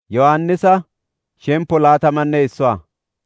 Yohannisa shempo 21.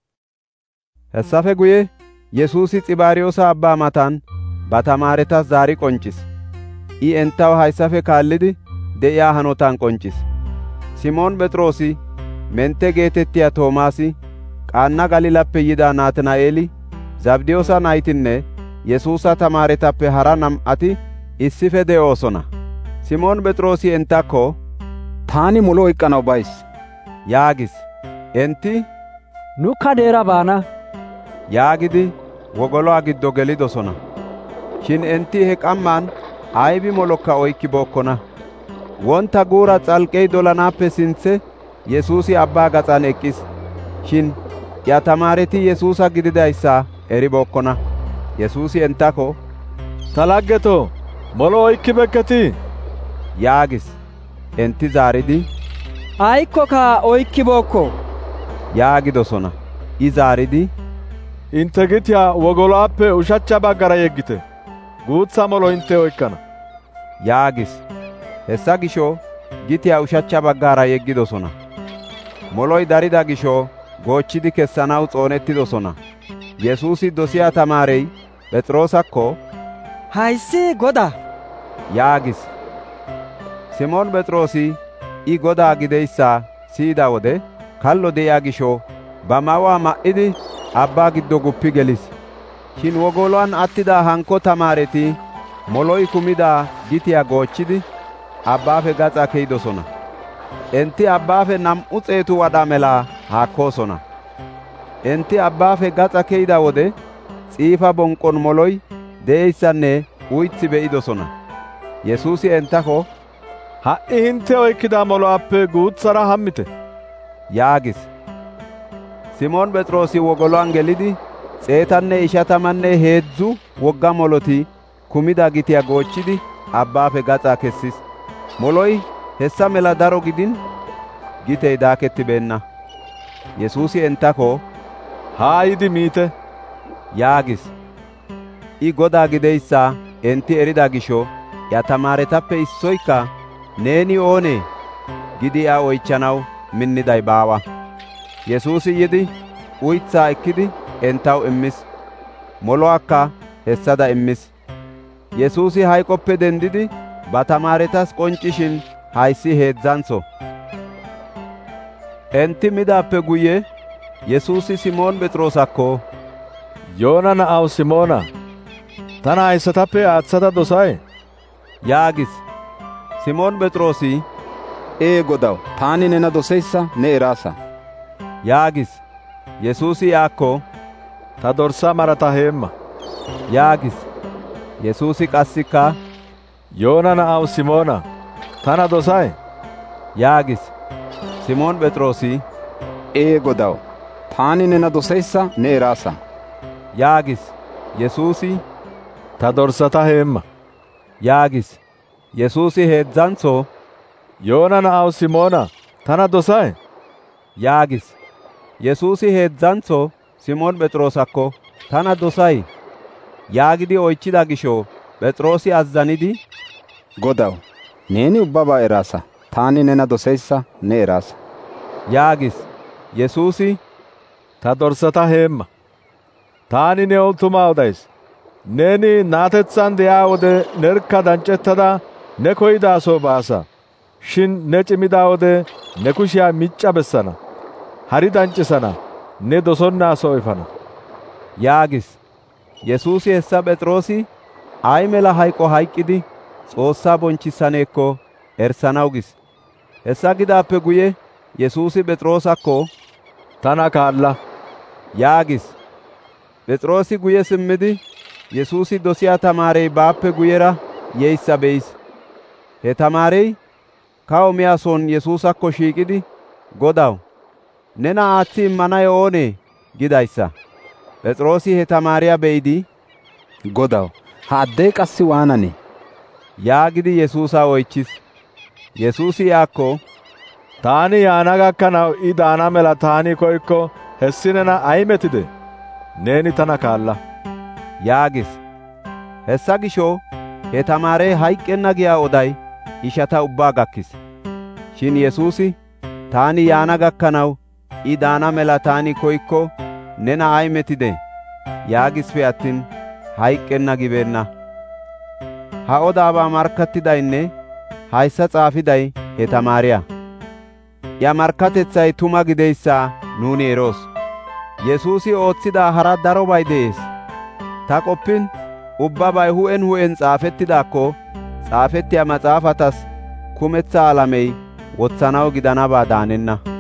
Hessafe guye Yesuusi Xibaryoosa Abbaa matan ba tamaaretas zaari qonccis. I entaw hayssafe kaallidi de7iya hanotan qonccis. Simoon Phexroosi, Mentte geetettiya Toomaasi, Qaanna Galilappe yida Natina7eeli, Zabdiyoosa naytinne Yesuusa tamaaretappe hara nam7ati issife de7oosona. Simoon Phexroosi enttakko, «Taani molo oyqqanaw bays» yaagis. Enti, «Nukka neera baana» yaagidi wogoluwa giddo gelidosona. Shin enti he qamman aybi molokka oykkibookkona. Wonta guura xalqqey dolanaappe sinthe Yesuusi abbaa gaxan eqqis. Shin iya tamaareti Yesuusa gididayssa eribookkona. Yesuusi enttakko, «Ta laggetoo, molo oykkibekketii?» yaagis. Enti zaaridi, «Aykkoka oykkibookko» yaagidosona. I zaaridi, «Intte gitiyaa wogoluwaappe ushachcha baggara yeggite; guutha molo intte oykkana» yaagis. Hessa gisho gitiyaa ushachcha baggara yeggidosona. Moloy darida gisho goochchidi kessanaw xoonettidosona. Yesuusi dosiya tamaarey Phexroosakko, «Hayssi Godaa» yaagis. Simoon Phexroosi I Godaa gideyssa siyida wode kallo de7iya gisho ba mawaa ma7idi abbaa giddo guppi gelis. Shin wogoluwan attida hankko tamaareti moloy kumida gitiyaa goochchidi abbaafe gaxa keyidosona. Enti abbaafe 200 wadha mela haakkoosona. Enti abbaafe gaxa keyida wode xiifa bonqon moloy de7eyssanne uythi be7idosona. Yesuusi enttakko, «Ha7i hintte oykkida molo'appe guuthara hammite» yaagis. Simoon Phexroosi wogoluwan gelidi 153 wogga moloti kumida gitiyaa goochchidi abbaafe gaxa kessis. Moloy hessa mela daro gidin gitey daakettibeenna. Yesuusi enttakko, «Haa yidi miite» yaagis. I Godaa gideyssa enti erida gisho iya tamaaretappe issoyka, «Neeni oonee?» gidi iya oychanaw minniday baawa. Yesuusi yidi uythaa ekkidi entaw immis. Moluwaakka hessada immis. Yesuusi hayqoppe dendidi ba tamaaretas qonccishin hayssi heedzdzantho. Enti midaappe guye Yesuusi Simoon Phexroosakko, «Yoona na'aw Simoona, tana hayssatappe aaththada dosay?» yaagis. Simoon Phexroosi, «Ee Godaw, taani nena doseyssa ne eraasa» yaagis. Yesuusi yaakko, «Ta dorsa marata heemma» yaagis. Yesuusi qassikka, «Yoona na'aw Simoona, tana dosay?» yaagis. Simoon Phexroosi, «Ee Godaw, taani nena doseyssa ne eraasa» yaagis. Yesuusi, «Ta dorsata heemma» yaagis. Yesuusi heedzdzantho, «Yoona na'aw Simoona, tana dosay?» yaagis. Yesuusi heedzdzantho Simoon Phexroosakko, «Tana dosay?» yaagidi oychida gisho Phexroosi azzanidi, «Godaw, neeni ubbabaa eraasa; taani nena doseyssa ne eraasa» yaagis. Yesuusi, «Ta dorsata heemma. Taani new tuma odays; neeni naatetsan de'iyaa wode nerkka danccettada ne koyidaso baasa. Shin ne cimida wode ne kushiyaa micca bessana; hari danccisana; ne dosonnaaso efana» yaagis. Yesuusi hessa Phexroosi ay mela hayqo hayqqidi Xoossaa bonchisaneekko erisanaw gis. Hessa gidaappe guye Yesuusi Phexroosakko, «Tana kaalla» yaagis. Phexroosi guye simmidi Yesuusi dosiya tamaarey baappe guyera yeyssa be'is. He tamaarey kawo miyason Yesuusakko shiiqidi, «Godaw, nena aaththi immanay oonee?» gidayssa. Phexroosi he tamaariya be'idi, «Godaw, ha addey qassi waananee?» yaagidi Yesuusa oychis. Yesuusi yaakko, «Taani yaana gakkanaw I daana mela taani koykko hessi nena ay metidee? Neeni tana kaalla» yaagis. Hessa gisho he tamaarey hayqqenna giya oday ishata ubbaa gakkis. Shin Yesuusi, taani yaana gakanaw I daana mela taani koyko nena ay metidee? yaagisipe attin hayqqenna gibeenna. Ha odaabaa markkattidaynne hayssa xaafiday he tamaariya. Iya markkatethay tuma gideysa nuuni eroos. Yesuusi oothida hara darobay de'ees. Ta qopin ubbabay hu'en hu'en xaafettidaakko xaafettiya maxaafatas kumetha alamey wothanaw gidanaba daanenna.